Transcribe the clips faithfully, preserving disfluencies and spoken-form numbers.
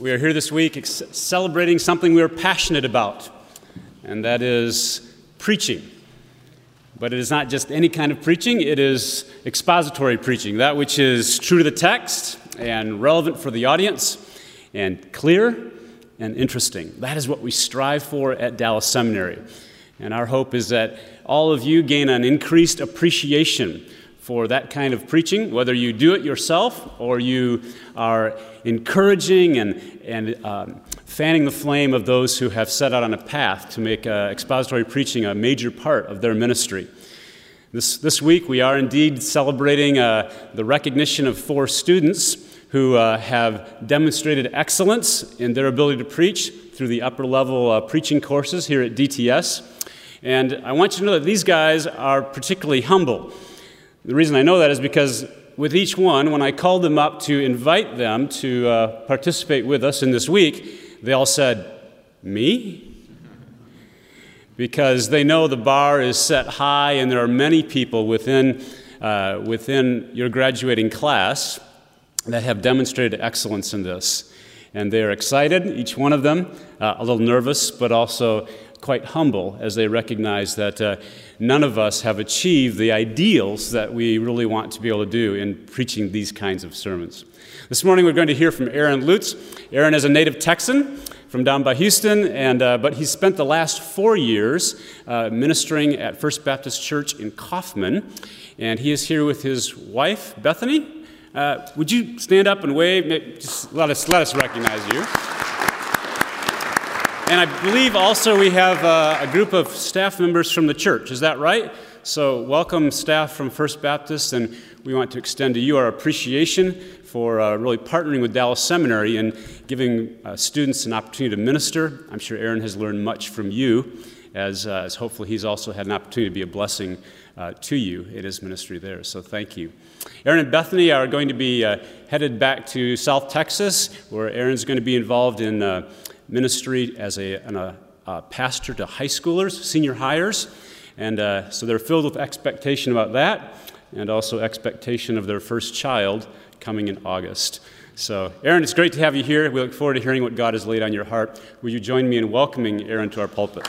We are here this week ex- celebrating something we are passionate about, and that is preaching. But it is not just any kind of preaching, it is expository preaching, that which is true to the text and relevant for the audience and clear and interesting. That is what we strive for at Dallas Seminary. And our hope is that all of you gain an increased appreciation for that kind of preaching, whether you do it yourself or you are encouraging and, and um, fanning the flame of those who have set out on a path to make uh, expository preaching a major part of their ministry. This, this week we are indeed celebrating uh, the recognition of four students who uh, have demonstrated excellence in their ability to preach through the upper level uh, preaching courses here at D T S. And I want you to know that these guys are particularly humble. The reason I know that is because with each one, when I called them up to invite them to uh, participate with us in this week, they all said, "Me?" Because they know the bar is set high and there are many people within, uh, within your graduating class that have demonstrated excellence in this. And they are excited, each one of them, uh, a little nervous, but also quite humble as they recognize that uh, none of us have achieved the ideals that we really want to be able to do in preaching these kinds of sermons. This morning we're going to hear from Aaron Lutz. Aaron is a native Texan from down by Houston, and uh, but he's spent the last four years uh, ministering at First Baptist Church in Kaufman, and he is here with his wife, Bethany. Uh, would you stand up and wave? Just let us, let us recognize you. And I believe also we have uh, a group of staff members from the church. Is that right? So welcome staff from First Baptist, and we want to extend to you our appreciation for uh, really partnering with Dallas Seminary and giving uh, students an opportunity to minister. I'm sure Aaron has learned much from you, as, uh, as hopefully he's also had an opportunity to be a blessing uh, to you in his ministry there. So thank you. Aaron and Bethany are going to be uh, headed back to South Texas, where Aaron's going to be involved in uh, ministry as a, an, a, a pastor to high schoolers, senior hires, and uh, so they're filled with expectation about that, and also expectation of their first child coming in August. So, Aaron, it's great to have you here. We look forward to hearing what God has laid on your heart. Will you join me in welcoming Aaron to our pulpit?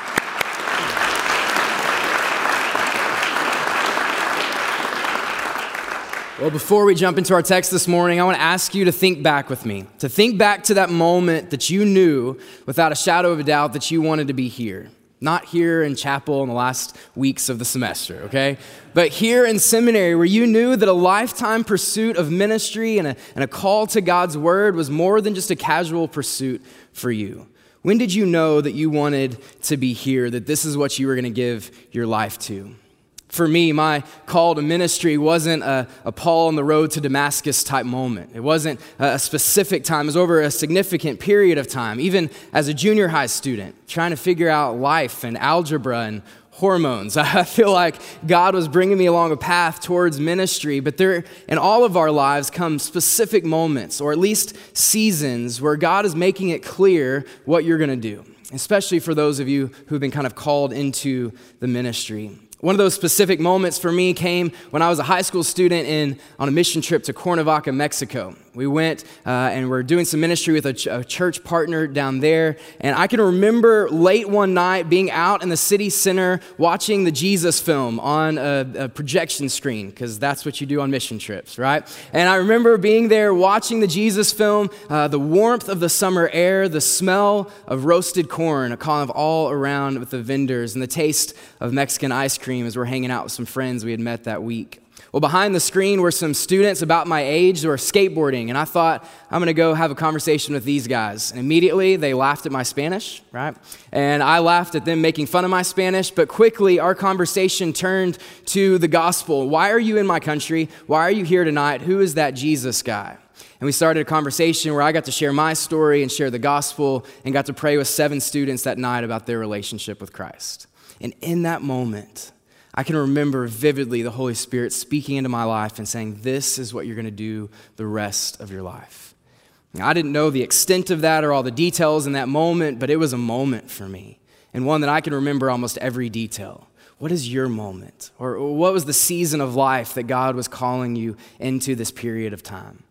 Well, before we jump into our text this morning, I want to ask you to think back with me, to think back to that moment that you knew without a shadow of a doubt that you wanted to be here. Not here in chapel in the last weeks of the semester, okay? But here in seminary where you knew that a lifetime pursuit of ministry and a, and a call to God's word was more than just a casual pursuit for you. When did you know that you wanted to be here, that this is what you were going to give your life to? For me, my call to ministry wasn't a, a Paul on the road to Damascus type moment. It wasn't a specific time. It was over a significant period of time, even as a junior high student, trying to figure out life and algebra and hormones. I feel like God was bringing me along a path towards ministry, but there, in all of our lives, come specific moments, or at least seasons, where God is making it clear what you're going to do, especially for those of you who've been kind of called into the ministry. One of those specific moments for me came when I was a high school student in on a mission trip to Cuernavaca, Mexico. We went uh, and we're doing some ministry with a, ch- a church partner down there. And I can remember late one night being out in the city center watching the Jesus film on a, a projection screen, because that's what you do on mission trips, right? And I remember being there watching the Jesus film, uh, the warmth of the summer air, the smell of roasted corn, kind of all around with the vendors, and the taste of Mexican ice cream as we're hanging out with some friends we had met that week. Well, behind the screen were some students about my age who were skateboarding, and I thought, I'm going to go have a conversation with these guys. And immediately, they laughed at my Spanish, right? And I laughed at them making fun of my Spanish, but quickly, our conversation turned to the gospel. Why are you in my country? Why are you here tonight? Who is that Jesus guy? And we started a conversation where I got to share my story and share the gospel, and got to pray with seven students that night about their relationship with Christ. And in that moment, I can remember vividly the Holy Spirit speaking into my life and saying, this is what you're going to do the rest of your life. Now, I didn't know the extent of that or all the details in that moment, but it was a moment for me, and one that I can remember almost every detail. What is your moment? Or what was the season of life that God was calling you into this period of time?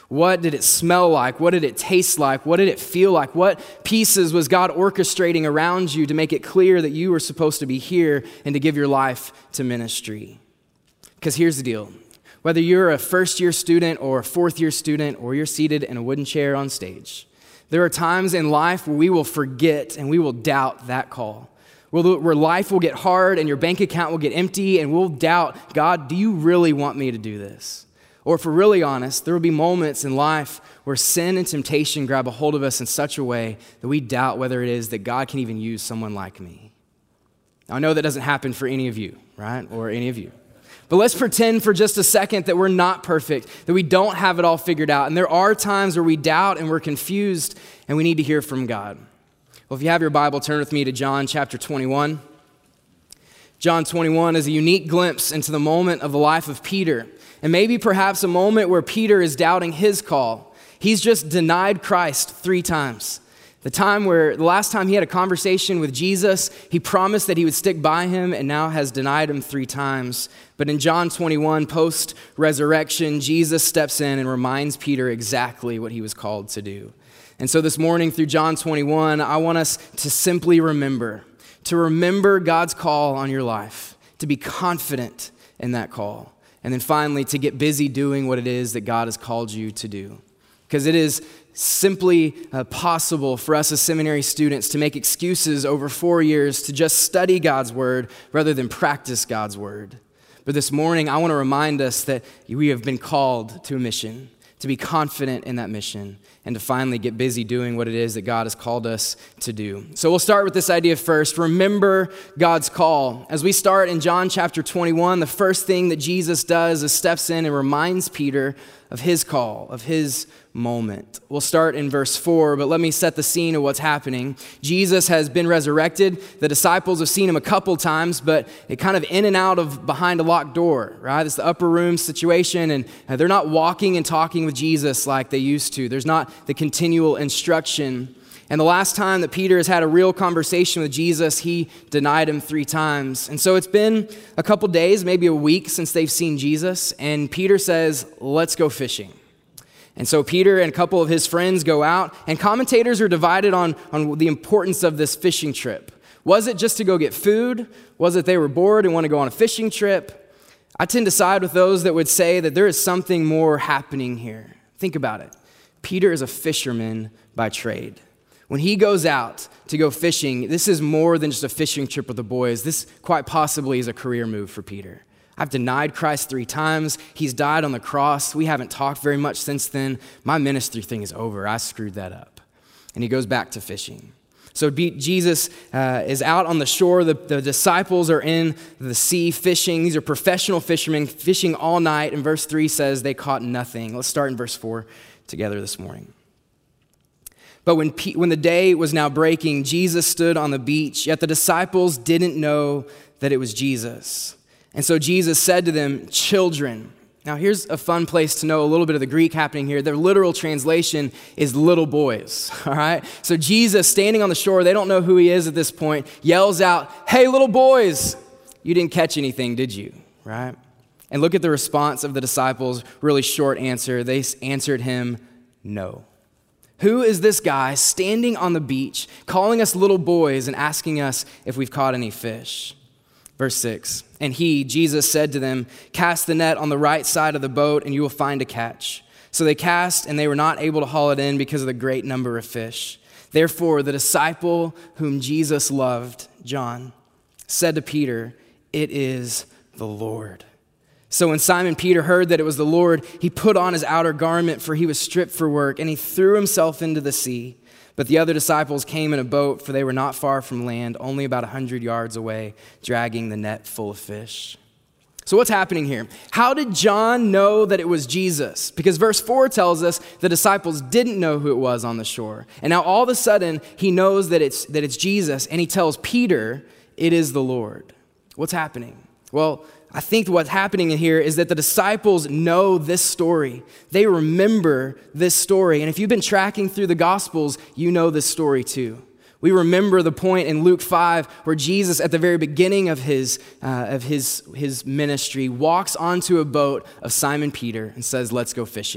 What did it smell like? What did it taste like? What did it feel like? What pieces was God orchestrating around you to make it clear that you were supposed to be here and to give your life to ministry? Because here's the deal. Whether you're a first-year student or a fourth-year student or you're seated in a wooden chair on stage, there are times in life where we will forget and we will doubt that call. Where life will get hard and your bank account will get empty and we'll doubt, God, do you really want me to do this? Or if we're really honest, there will be moments in life where sin and temptation grab a hold of us in such a way that we doubt whether it is that God can even use someone like me. Now, I know that doesn't happen for any of you, right? Or any of you. But let's pretend for just a second that we're not perfect, that we don't have it all figured out. And there are times where we doubt and we're confused and we need to hear from God. Well, if you have your Bible, turn with me to John chapter twenty-one. John twenty-one is a unique glimpse into the moment of the life of Peter. And maybe perhaps a moment where Peter is doubting his call. He's just denied Christ three times. The time where, the last time he had a conversation with Jesus, he promised that he would stick by him and now has denied him three times. But in John twenty-one, post-resurrection, Jesus steps in and reminds Peter exactly what he was called to do. And so this morning through John twenty-one, I want us to simply remember, to remember God's call on your life, to be confident in that call. And then finally, to get busy doing what it is that God has called you to do. Because it is simply uh, possible for us as seminary students to make excuses over four years to just study God's word rather than practice God's word. But this morning, I want to remind us that we have been called to a mission, to be confident in that mission, and to finally get busy doing what it is that God has called us to do. So we'll start with this idea first. Remember God's call. As we start in John chapter twenty-one, the first thing that Jesus does is steps in and reminds Peter of his call, of his moment. We'll start in verse four, but let me set the scene of what's happening. Jesus has been resurrected. The disciples have seen him a couple times, but it kind of in and out of behind a locked door, right? It's the upper room situation, and they're not walking and talking with Jesus like they used to. There's not the continual instruction. And the last time that Peter has had a real conversation with Jesus, he denied him three times. And so it's been a couple days, maybe a week since they've seen Jesus, and Peter says, let's go fishing. And so Peter and a couple of his friends go out, and commentators are divided on, on the importance of this fishing trip. Was it just to go get food? Was it they were bored and want to go on a fishing trip? I tend to side with those that would say that there is something more happening here. Think about it. Peter is a fisherman by trade. When he goes out to go fishing, this is more than just a fishing trip with the boys. This quite possibly is a career move for Peter. I've denied Christ three times. He's died on the cross. We haven't talked very much since then. My ministry thing is over. I screwed that up. And he goes back to fishing. So Jesus uh, is out on the shore. The, the disciples are in the sea fishing. These are professional fishermen fishing all night. And verse three says they caught nothing. Let's start in verse four together this morning. But when, P- when the day was now breaking, Jesus stood on the beach, yet the disciples didn't know that it was Jesus. And so Jesus said to them, children. Now here's a fun place to know a little bit of the Greek happening here. Their literal translation is little boys, all right? So Jesus, standing on the shore, they don't know who he is at this point, yells out, hey, little boys, you didn't catch anything, did you, right? And look at the response of the disciples, really short answer. They answered him, no. Who is this guy standing on the beach, calling us little boys and asking us if we've caught any fish? Verse six, and he, Jesus, said to them, cast the net on the right side of the boat and you will find a catch. So they cast and they were not able to haul it in because of the great number of fish. Therefore, the disciple whom Jesus loved, John, said to Peter, it is the Lord. So when Simon Peter heard that it was the Lord, he put on his outer garment, for he was stripped for work, and he threw himself into the sea. But the other disciples came in a boat, for they were not far from land, only about a hundred yards away, dragging the net full of fish. So what's happening here? How did John know that it was Jesus? Because verse four tells us the disciples didn't know who it was on the shore. And now all of a sudden, he knows that it's, that it's Jesus, and he tells Peter, it is the Lord. What's happening? Well, I think what's happening here is that the disciples know this story. They remember this story. And if you've been tracking through the Gospels, you know this story too. We remember the point in Luke five where Jesus, at the very beginning of his, uh, of his, his ministry, walks onto a boat of Simon Peter and says, let's go fishing.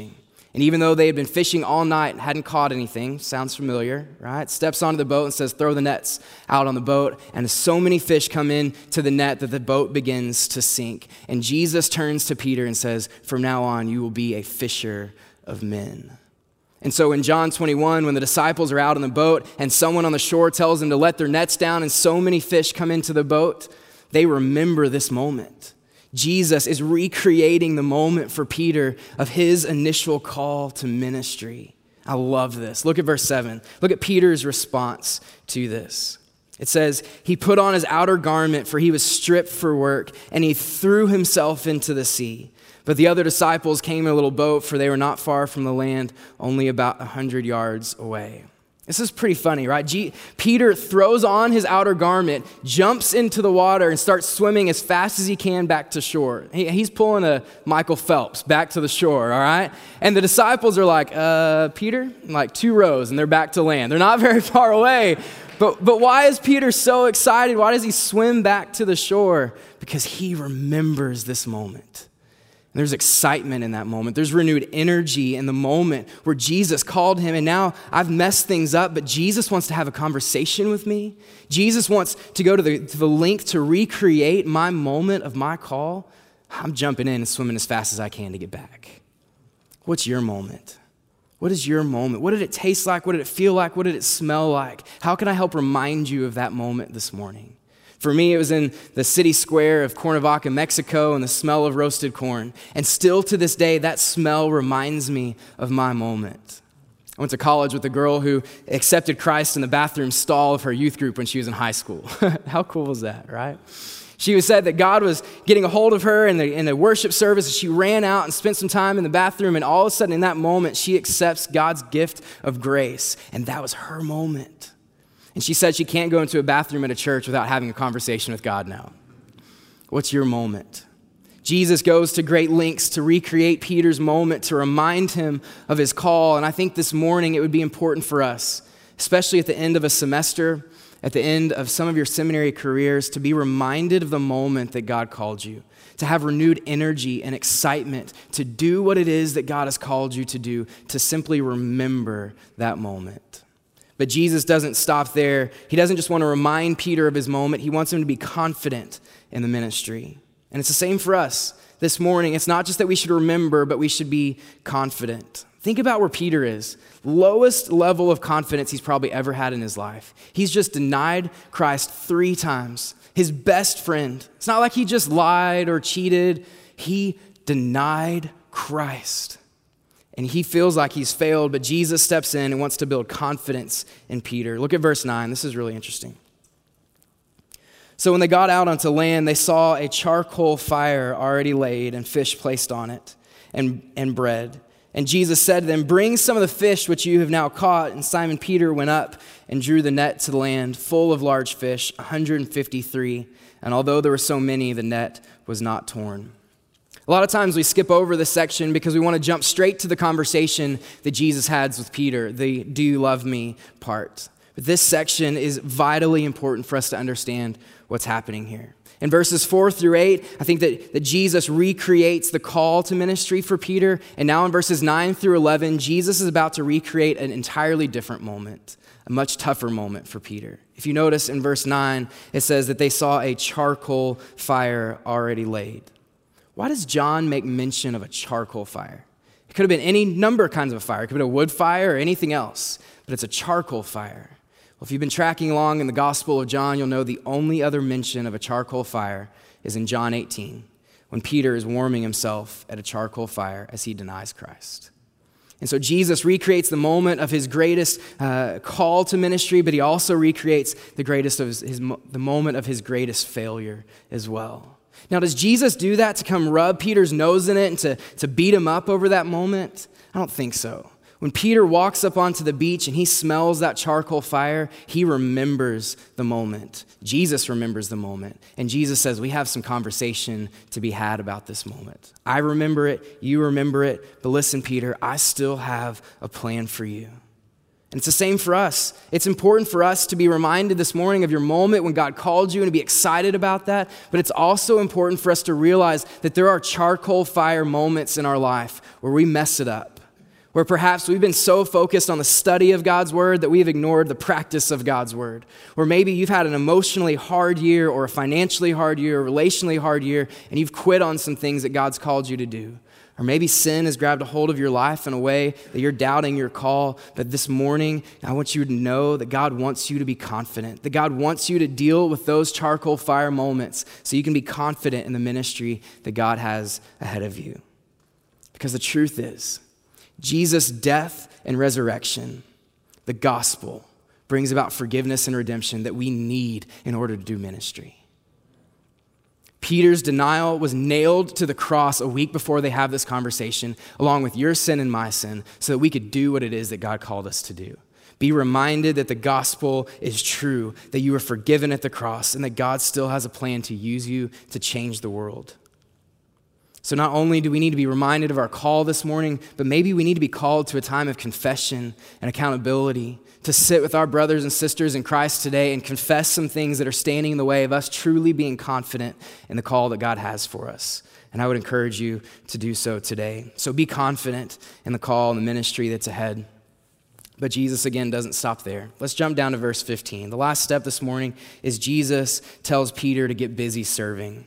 And even though they had been fishing all night and hadn't caught anything, sounds familiar, right? Steps onto the boat and says, throw the nets out on the boat. And so many fish come in to the net that the boat begins to sink. And Jesus turns to Peter and says, from now on, you will be a fisher of men. And so in John twenty-one, when the disciples are out on the boat and someone on the shore tells them to let their nets down and so many fish come into the boat, they remember this moment. Jesus is recreating the moment for Peter of his initial call to ministry. I love this. Look at verse seven. Look at Peter's response to this. It says, he put on his outer garment, for he was stripped for work, and he threw himself into the sea. But the other disciples came in a little boat, for they were not far from the land, only about a hundred yards away. This is pretty funny, right? G- Peter throws on his outer garment, jumps into the water, and starts swimming as fast as he can back to shore. He, he's pulling a Michael Phelps back to the shore, all right? And the disciples are like, uh, Peter? Like two rows, and they're back to land. They're not very far away. But, but why is Peter so excited? Why does he swim back to the shore? Because he remembers this moment. And there's excitement in that moment. There's renewed energy in the moment where Jesus called him, and now I've messed things up, but Jesus wants to have a conversation with me. Jesus wants to go to the, to the length to recreate my moment of my call. I'm jumping in and swimming as fast as I can to get back. What's your moment? What is your moment? What did it taste like? What did it feel like? What did it smell like? How can I help remind you of that moment this morning? For me, it was in the city square of Cuernavaca, Mexico, and the smell of roasted corn. And still to this day, that smell reminds me of my moment. I went to college with a girl who accepted Christ in the bathroom stall of her youth group when she was in high school. How cool was that, right? She said that God was getting a hold of her in the, in the worship service, and she ran out and spent some time in the bathroom, and all of a sudden in that moment, she accepts God's gift of grace, and that was her moment. And she said she can't go into a bathroom at a church without having a conversation with God now. What's your moment? Jesus goes to great lengths to recreate Peter's moment, to remind him of his call. And I think this morning it would be important for us, especially at the end of a semester, at the end of some of your seminary careers, to be reminded of the moment that God called you, to have renewed energy and excitement to do what it is that God has called you to do, to simply remember that moment. But Jesus doesn't stop there. He doesn't just want to remind Peter of his moment. He wants him to be confident in the ministry. And it's the same for us this morning. It's not just that we should remember, but we should be confident. Think about where Peter is. Lowest level of confidence he's probably ever had in his life. He's just denied Christ three times. His best friend. It's not like he just lied or cheated. He denied Christ. And he feels like he's failed, but Jesus steps in and wants to build confidence in Peter. Look at verse nine. This is really interesting. So when they got out onto land, they saw a charcoal fire already laid and fish placed on it and, and bread. And Jesus said to them, bring some of the fish which you have now caught. And Simon Peter went up and drew the net to the land, full of large fish, one hundred fifty-three. And although there were so many, the net was not torn. A lot of times we skip over this section because we want to jump straight to the conversation that Jesus had with Peter, the do you love me part. But this section is vitally important for us to understand what's happening here. In verses four through eight, I think that, that Jesus recreates the call to ministry for Peter. And now in verses nine through eleven, Jesus is about to recreate an entirely different moment, a much tougher moment for Peter. If you notice in verse nine, it says that they saw a charcoal fire already laid. Why does John make mention of a charcoal fire? It could have been any number of kinds of a fire. It could have been a wood fire or anything else, but it's a charcoal fire. Well, if you've been tracking along in the Gospel of John, you'll know the only other mention of a charcoal fire is in John eighteen, when Peter is warming himself at a charcoal fire as he denies Christ. And so Jesus recreates the moment of his greatest uh, call to ministry, but he also recreates the greatest of his, his the moment of his greatest failure as well. Now, does Jesus do that to come rub Peter's nose in it and to, to beat him up over that moment? I don't think so. When Peter walks up onto the beach and he smells that charcoal fire, he remembers the moment. Jesus remembers the moment. And Jesus says, we have some conversation to be had about this moment. I remember it, you remember it, but listen, Peter, I still have a plan for you. And it's the same for us. It's important for us to be reminded this morning of your moment when God called you and to be excited about that. But it's also important for us to realize that there are charcoal fire moments in our life where we mess it up, where perhaps we've been so focused on the study of God's word that we've ignored the practice of God's word. Or maybe you've had an emotionally hard year or a financially hard year, or a relationally hard year, and you've quit on some things that God's called you to do. Or maybe sin has grabbed a hold of your life in a way that you're doubting your call. But this morning, I want you to know that God wants you to be confident, that God wants you to deal with those charcoal fire moments so you can be confident in the ministry that God has ahead of you. Because the truth is, Jesus' death and resurrection, the gospel, brings about forgiveness and redemption that we need in order to do ministry. Peter's denial was nailed to the cross a week before they have this conversation, along with your sin and my sin, so that we could do what it is that God called us to do. Be reminded that the gospel is true, that you were forgiven at the cross, and that God still has a plan to use you to change the world. So not only do we need to be reminded of our call this morning, but maybe we need to be called to a time of confession and accountability, to sit with our brothers and sisters in Christ today and confess some things that are standing in the way of us truly being confident in the call that God has for us. And I would encourage you to do so today. So be confident in the call and the ministry that's ahead. But Jesus, again, doesn't stop there. Let's jump down to verse fifteen. The last step this morning is Jesus tells Peter to get busy serving.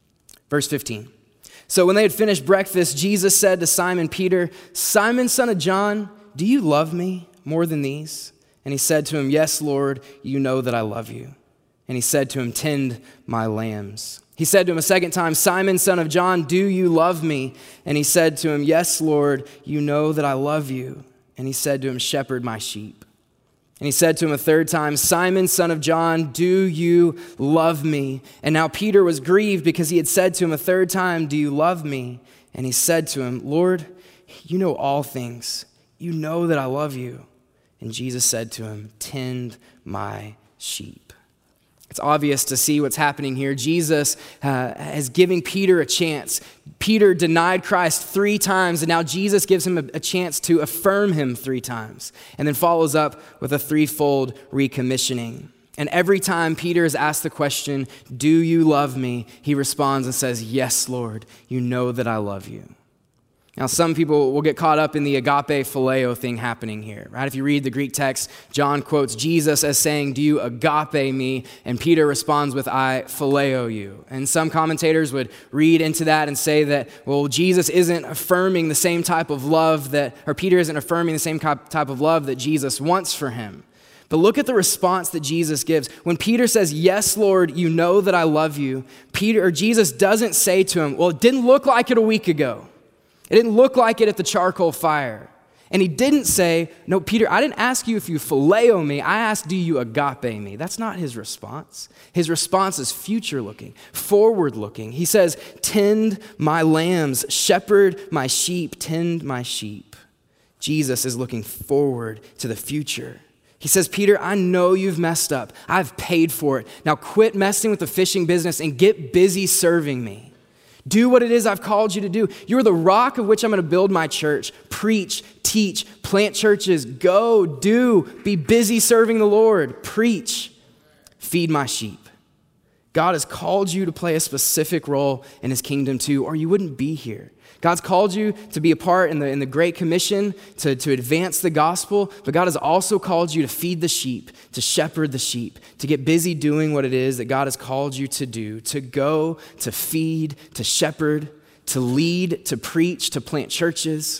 Verse fifteen. So when they had finished breakfast, Jesus said to Simon Peter, "Simon, son of John, do you love me more than these?" And he said to him, "Yes, Lord, you know that I love you." And he said to him, "Tend my lambs." He said to him a second time, "Simon, son of John, do you love me?" And he said to him, "Yes, Lord, you know that I love you." And he said to him, "Shepherd my sheep." And he said to him a third time, "Simon, son of John, do you love me?" And now Peter was grieved because he had said to him a third time, "Do you love me?" And he said to him, "Lord, you know all things. You know that I love you." And Jesus said to him, "Tend my sheep." It's obvious to see what's happening here. Jesus uh, is giving Peter a chance. Peter denied Christ three times, and now Jesus gives him a, a chance to affirm him three times, and then follows up with a threefold recommissioning. And every time Peter is asked the question, "Do you love me?" he responds and says, "Yes, Lord, you know that I love you." Now, some people will get caught up in the agape phileo thing happening here, right? If you read the Greek text, John quotes Jesus as saying, "Do you agape me?" And Peter responds with, "I phileo you." And some commentators would read into that and say that, well, Jesus isn't affirming the same type of love that, or Peter isn't affirming the same type of love that Jesus wants for him. But look at the response that Jesus gives. When Peter says, "Yes, Lord, you know that I love you," Peter or Jesus doesn't say to him, "Well, it didn't look like it a week ago. It didn't look like it at the charcoal fire." And he didn't say, "No, Peter, I didn't ask you if you phileo me. I asked, do you agape me?" That's not his response. His response is future-looking, forward-looking. He says, "Tend my lambs, shepherd my sheep, tend my sheep." Jesus is looking forward to the future. He says, "Peter, I know you've messed up. I've paid for it. Now quit messing with the fishing business and get busy serving me. Do what it is I've called you to do. You're the rock of which I'm going to build my church. Preach, teach, plant churches. Go, do, be busy serving the Lord. Preach, feed my sheep." God has called you to play a specific role in his kingdom too, or you wouldn't be here. God's called you to be a part in the, in the Great Commission, to, to advance the gospel, but God has also called you to feed the sheep, to shepherd the sheep, to get busy doing what it is that God has called you to do, to go, to feed, to shepherd, to lead, to preach, to plant churches,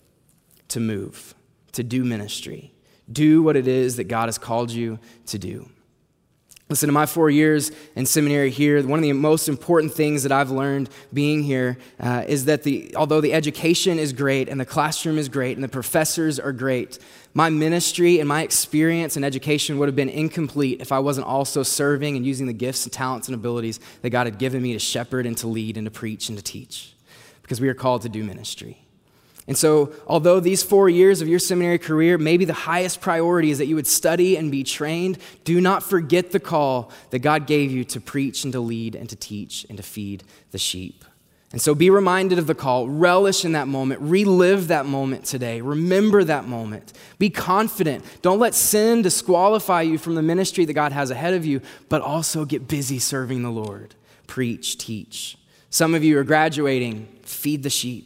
to move, to do ministry. Do what it is that God has called you to do. Listen, in my four years in seminary here, one of the most important things that I've learned being here uh, is that the although the education is great and the classroom is great and the professors are great, my ministry and my experience and education would have been incomplete if I wasn't also serving and using the gifts and talents and abilities that God had given me to shepherd and to lead and to preach and to teach, because we are called to do ministry. And so, although these four years of your seminary career, maybe the highest priority is that you would study and be trained, do not forget the call that God gave you to preach and to lead and to teach and to feed the sheep. And so be reminded of the call, relish in that moment, relive that moment today, remember that moment, be confident. Don't let sin disqualify you from the ministry that God has ahead of you, but also get busy serving the Lord. Preach, teach. Some of you are graduating, feed the sheep.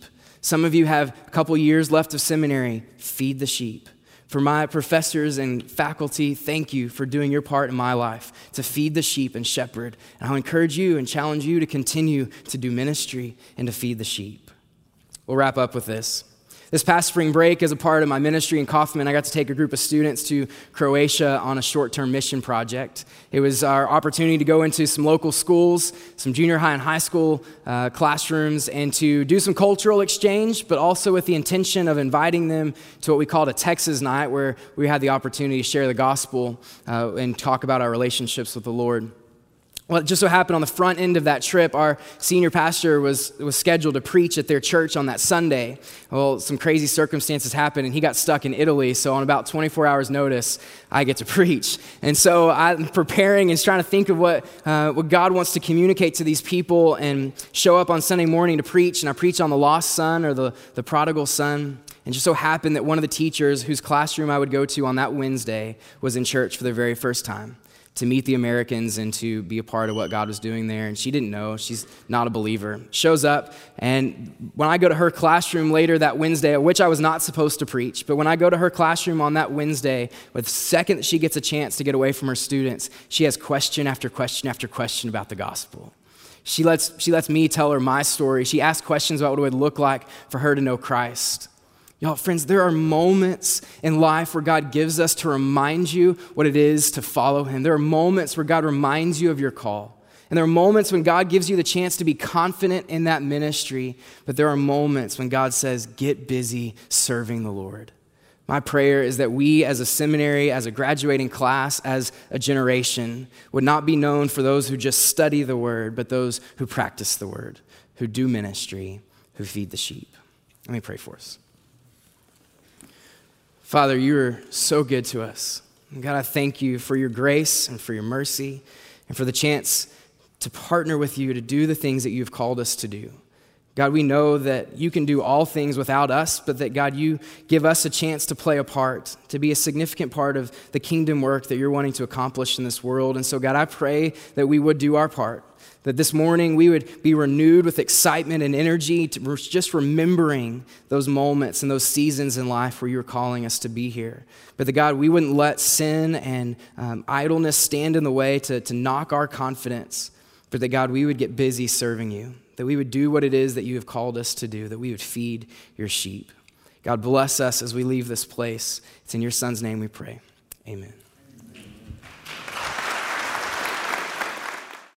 Some of you have a couple years left of seminary. Feed the sheep. For my professors and faculty, thank you for doing your part in my life to feed the sheep and shepherd. And I'll encourage you and challenge you to continue to do ministry and to feed the sheep. We'll wrap up with this. This past spring break, as a part of my ministry in Kaufman, I got to take a group of students to Croatia on a short-term mission project. It was our opportunity to go into some local schools, some junior high and high school uh, classrooms, and to do some cultural exchange, but also with the intention of inviting them to what we called a Texas night, where we had the opportunity to share the gospel uh, and talk about our relationships with the Lord. Well, it just so happened on the front end of that trip, our senior pastor was, was scheduled to preach at their church on that Sunday. Well, some crazy circumstances happened, and he got stuck in Italy, so on about twenty-four hours notice, I get to preach. And so I'm preparing and trying to think of what, uh, what God wants to communicate to these people and show up on Sunday morning to preach, and I preach on the lost son or the, the prodigal son. And just so happened that one of the teachers whose classroom I would go to on that Wednesday was in church for the very first time, to meet the Americans and to be a part of what God was doing there. And she didn't know. She's not a believer. Shows up, and when I go to her classroom later that Wednesday, at which I was not supposed to preach, but when I go to her classroom on that Wednesday, with the second that she gets a chance to get away from her students, she has question after question after question about the gospel. She lets, she lets me tell her my story. She asks questions about what it would look like for her to know Christ. Y'all, friends, there are moments in life where God gives us to remind you what it is to follow him. There are moments where God reminds you of your call. And there are moments when God gives you the chance to be confident in that ministry. But there are moments when God says, get busy serving the Lord. My prayer is that we as a seminary, as a graduating class, as a generation, would not be known for those who just study the word, but those who practice the word, who do ministry, who feed the sheep. Let me pray for us. Father, you are so good to us. And God, I thank you for your grace and for your mercy and for the chance to partner with you to do the things that you've called us to do. God, we know that you can do all things without us, but that, God, you give us a chance to play a part, to be a significant part of the kingdom work that you're wanting to accomplish in this world. And so, God, I pray that we would do our part, that this morning we would be renewed with excitement and energy to just remembering those moments and those seasons in life where you were calling us to be here. But that, God, we wouldn't let sin and um, idleness stand in the way to, to knock our confidence, but that, God, we would get busy serving you, that we would do what it is that you have called us to do, that we would feed your sheep. God, bless us as we leave this place. It's in your Son's name we pray. Amen.